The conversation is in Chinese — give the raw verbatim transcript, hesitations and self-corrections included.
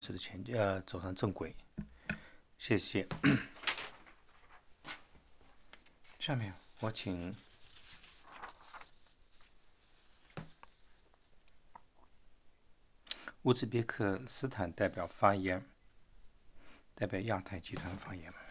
是的前呃走上正轨，谢谢。下面我请乌兹别克斯坦代表发言，代表亚太集团发言。